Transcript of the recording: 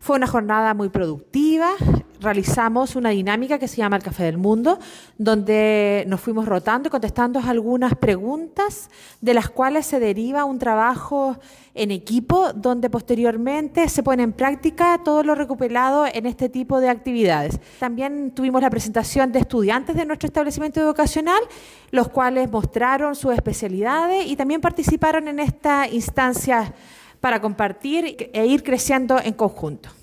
Fue una jornada muy productiva. Realizamos una dinámica que se llama el Café del Mundo, donde nos fuimos rotando y contestando algunas preguntas, de las cuales se deriva un trabajo en equipo, donde posteriormente se pone en práctica todo lo recopilado en este tipo de actividades. También tuvimos la presentación de estudiantes de nuestro establecimiento educacional, los cuales mostraron sus especialidades y también participaron en esta instancia para compartir e ir creciendo en conjunto.